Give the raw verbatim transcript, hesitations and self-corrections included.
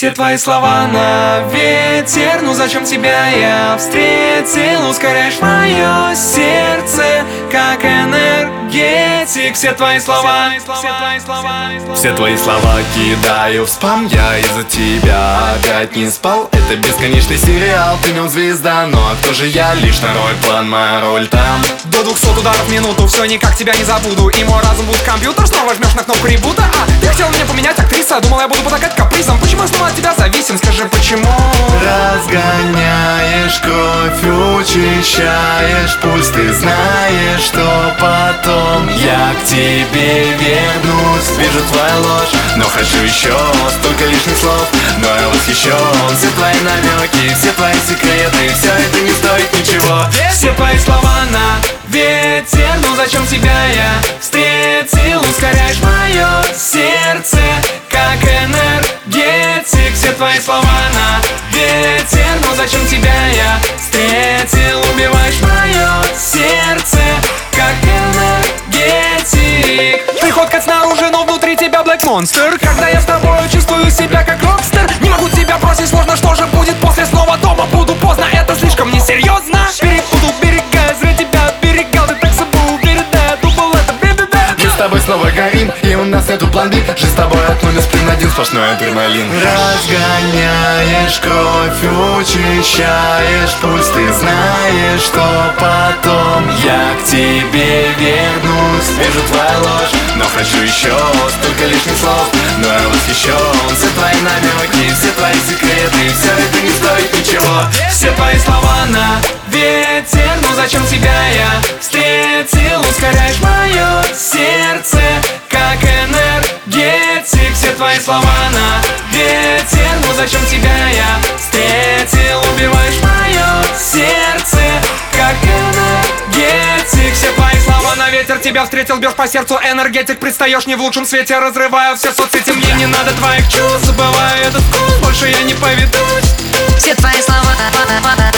Все твои слова на ветер, ну зачем тебя я встретил? Ускоряешь мое сердце, как энергетик. Все твои слова, все твои слова, все твои слова кидаю в спам. Я из-за тебя опять не спал. Это бесконечный сериал, ты в нем звезда. Ну а кто же я? Лишь второй план, моя роль там. До двухсот ударов в минуту, все никак тебя не забуду. И мой разум будет компьютер, снова жмешь на кнопку ребута. А, ты хотел меня поменять, актриса, думал я буду потакать капризом. Почему я снова от тебя зависим, скажи почему? Разгоняешь кровь, учащаешь пульс. Ты знаешь, что потом я к тебе вернусь. Вижу твою ложь, но хочу еще. Столько лишних слов, но я восхищен. Все твои намеки, все твои секреты, все это не стоит ничего. Все твои слова на ветер, ну зачем тебя я встретил? Ускоряешь мое сердце, как энергетик. Все твои слова на ветер, ну зачем тебя я встретил? Убиваешь мое сердце, как энергетик. Ты ходкать снаружи, но внутри тебя Black Monster. Когда я с тобой чувствую себя как рокстер. Не могу тебя бросить, сложно, что же будет после? Снова дома буду поздно, это слишком несерьезно. Перепутал берега, зря тебя оберегал. Ты так собой уверен, да, я думал это бе-бе-бе. Мы с тобой снова горим, и у нас нету план Би. Жить с тобой от нуля сплин один, сплошной адреналин. Разгоняешь кровь, учащаешь пульс. Ты знаешь, что потом я к тебе вернусь. Вижу твою ложь, но хочу еще. Столько лишних слов, но я восхищен. Все твои намеки, все твои секреты, все это не стоит ничего. Все твои слова на ветер, ну зачем тебя я встретил? Ускоряешь мое сердце, как энергетик. Все твои слова на ветер, ну зачем тебя я встретил? Убиваешь мое сердце, как энергетик. Все твои слова на ветер, тебя встретил, бьешь по сердцу энергетик. Предстаешь не в лучшем свете, разрываю все соцсети. Мне не надо твоих чувств, забываю этот вкус, больше я не поведусь. Все твои слова